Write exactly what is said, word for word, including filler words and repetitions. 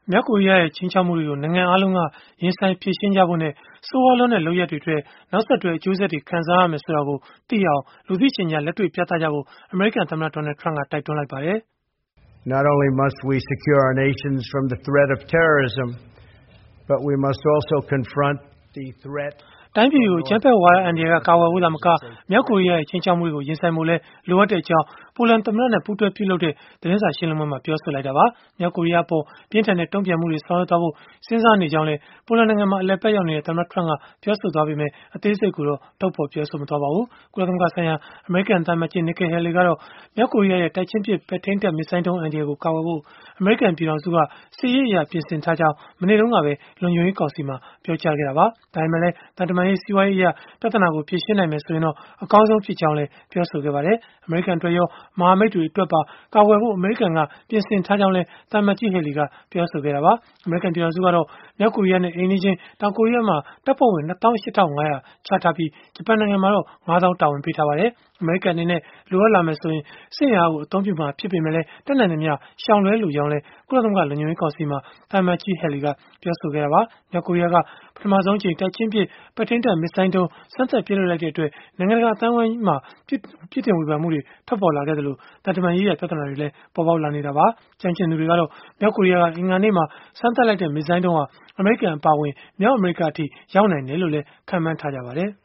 မြောက်ကိုရီးယားရဲ့ ခြိမ်းခြောက်မှုတွေကို နိုင်ငံအားလုံးက ရင်ဆိုင်ဖြေရှင်းကြဖို့နဲ့ ဆိုးရွားလွန်းတဲ့ လုပ်ရပ်တွေအတွက် နောက်ဆက်တွဲ အကျိုးဆက်တွေ ခံစားရမယ် ဆိုတာကိုသိအောင် လူသိရှင်ကြား လက်တွေ့ပြသကြဖို့ အမေရိကန်သမ္မတ Donald Trump ကတိုက်တွန်းလိုက်ပါတယ်။ Not only must we secure our nations from the threat of terrorism, but we must also confront the threat. တိုင်းပြည်ကို အကြမ်းဖက်ဝါဒအန္တရာယ်က ကာကွယ်ဖို့သာမက မြောက်ကိုရီးယားရဲ့ ခြိမ်းခြောက်မှုတွေကို ရင်ဆိုင်ဖို့လည်း လိုအပ်တဲ့အကြောင်း ပိုလန်သမ္မတနဲ့ ပူးတွဲပြုလုပ်တဲ့ သတင်းစာရှင်းလင်းပွဲမှာ ပြောဆိုလိုက်တာပါ။ မြောက်ကိုရီးယားအပေါ် ပြင်းထန်တဲ့ တုံ့ပြန်မှုတွေ ဆောင်ရွက်သွားဖို့ စဉ်းစားနေကြောင်းလည်း ပိုလန်နိုင်ငံမှာ အလည်အပတ်ရောက်နေတဲ့ သမ္မတ Trump ကပြောဆိုခဲ့ပေမဲ့ အသေးစိတ်ကိုတော့ ထုတ်ဖော်ပြောဆိုမသွားပါဘူး။ ကုလသမဂ္ဂဆိုင်ရာ အမေရိကန်သံအမတ်ကြီး Nikki Haley ကတော့ မြောက်ကိုရီးယားရဲ့ တိုက်ချင်းပစ် ပဲ့ထိန်းတပ် မစ်ဇိုင်းဒုံး အန္တရာယ်ကို ကာကွယ်ဖို့ အမေရိကန် ပြည်ထောင်စုက စစ်ရေးအရ ပြင်ဆင်ထားကြောင်း မနေ့တုန်းကပဲ လုံခြုံရေးကောင်စီမှာ ပြောကြားခဲ့တာပါ။ ဒါပေမဲ့လည်း သံတမန်ရေး၊ စီးပွားရေးအရ ပြဿနာကို ဖြေရှင်းနိုင်မယ် ဆိုရင်တော့ အကောင်းဆုံးဖြစ်ကြောင်းလည်း ပြောဆိုခဲ့ပါတယ်။ အမေရိကန်အတွက်ရော မဟာမိတ်တွေအတွက်ပါ ကာကွယ်ဖို့ အမေရိကန်က ပြင်ဆင်ထားကြောင်းလည်း သံအမတ်ကြီး Haley ကပြောဆိုခဲ့တာပါ။ အမေရိကန် ပြည်ထောင်စုကတော့ မြောက်ကိုရီးယားနဲ့ အိမ်နီးချင်း တောင်ကိုရီးယားမှာ တပ်ဖွဲ့ဝင် ၂၈၅၀၀ ချထားပြီး၊ ဂျပန်နိုင်ငံမှာတော့ ၅ သောင်း တာဝန်ပေးထားပါတယ်။ အမေရိကန် အနေနဲ့ လိုအပ်လာမယ်ဆိုရင် စစ်အင်အားကို အသုံးပြုမှာ ဖြစ်ပေမဲ့လည်း တတ်နိုင်သမျှ ရှောင်လွှဲလိုကြောင်းလည်း ကုလသမဂ္ဂ လုံခြုံရေးကောင်စီမှာ သံအမတ်ကြီး Haley ကပြောဆိုခဲ့တာပါ။ မြောက်ကိုရီးယားက ပထမဆုံးအကြိမ် တိုက်ချင်းပစ် ပဲ့ထိန်းတပ် မစ်ဇိုင်းဒုံး စမ်းသပ်ပစ်လွှတ်လိုက်တဲ့အတွက် နိုင်ငံတကာ အသိုင်းအဝန်းမှာ ပြစ်တင်ဝေဖန်မှုတွေ ထွက်ပေါ်လာခဲ့သလို၊ သံတမန်ရေးရာ ပြဿနာတွေလည်း ပေါ်ပေါက်လာနေတာပါ။ ကျွမ်းကျင်သူတွေကတော့ မြောက်ကိုရီးယားက အင်္ဂါနေ့မှာ စမ်းသပ်လိုက်တဲ့ မစ်ဇိုင်းဒုံးဟာ အမေရိကန် အပါအဝင် မြောက်အမေရိကအထိ ရောက်နိုင်တယ်လို့လည်း ခန့်မှန်းထားကြပါတယ်